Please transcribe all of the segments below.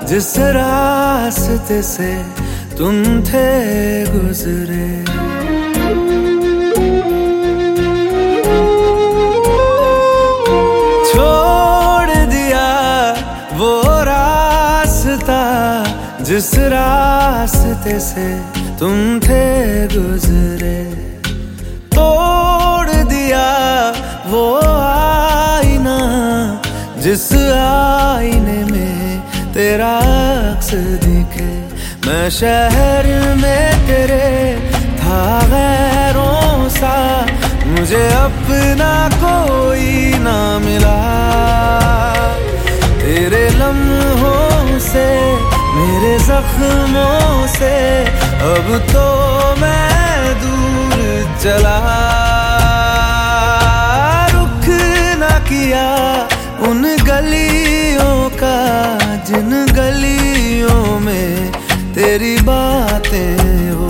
जिस रास्ते से तुम थे गुजरे। छोड़ दिया वो रास्ता जिस रास्ते से तुम थे गुजरे। तोड़ दिया वो आईना जिस आईने में तेरा अक्स दिखे। मैं शहर में तेरे था गैरों सा, मुझे अपना कोई ना मिला। तेरे लम्हों से मेरे जख्मों से अब तो मैं दूर चला। रुख ना किया उन गलियों का जिन गलियों में तेरी बातें हो।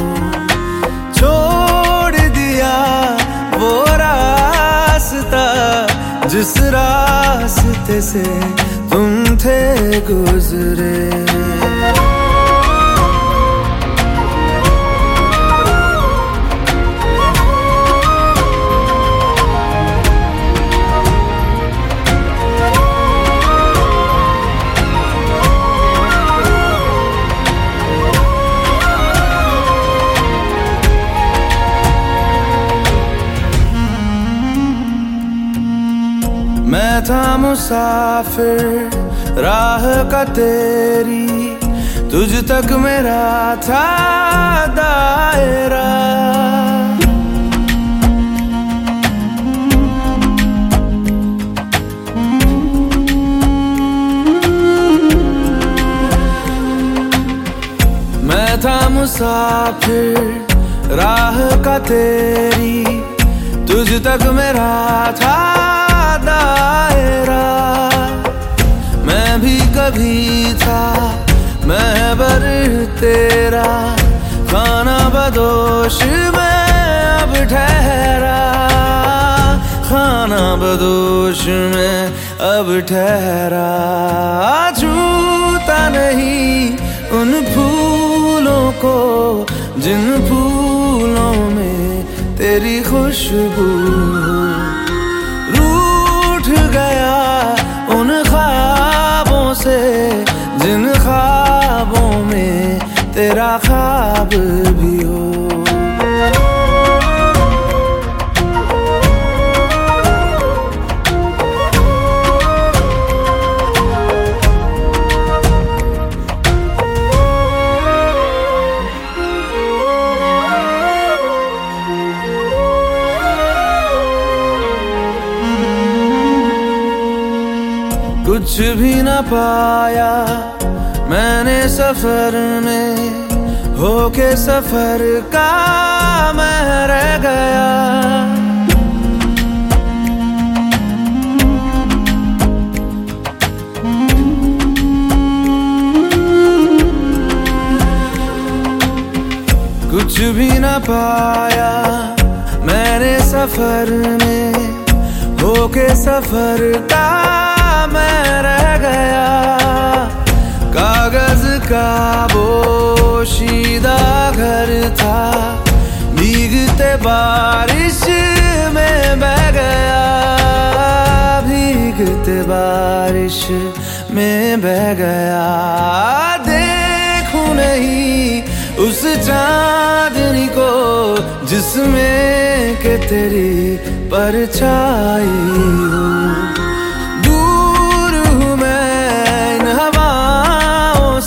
छोड़ दिया वो रास्ता जिस रास्ते से तुम थे गुजरे। मैं था मुसाफिर राह का तेरी, तुझ तक मेरा था दायरा। मैं था मुसाफिर राह का तेरी, तुझ तक मेरा था दायरा। मैं भी कभी था महबर तेरा, खाना बदोश में अब ठहरा। खाना बदोश में अब ठहरा। छूता नहीं उन फूलों को जिन फूलों में तेरी खुशबू। गया उन ख्वाबों से जिन ख्वाबों में तेरा ख्वाब भी हो। कुछ भी न पाया मैंने सफर में, होके सफर का मैं रह गया। कुछ भी न पाया मैंने सफर में, होके सफर का मैं रह गया। कागज का बोशीदा घर था, भीगते बारिश में बह गया। भीगते बारिश में बह गया। देखूं नहीं उस चांदनी को जिसमें के तेरी परछाई हो।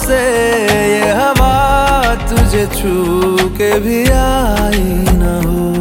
ये हवा तुझे छू के भी आई न हो।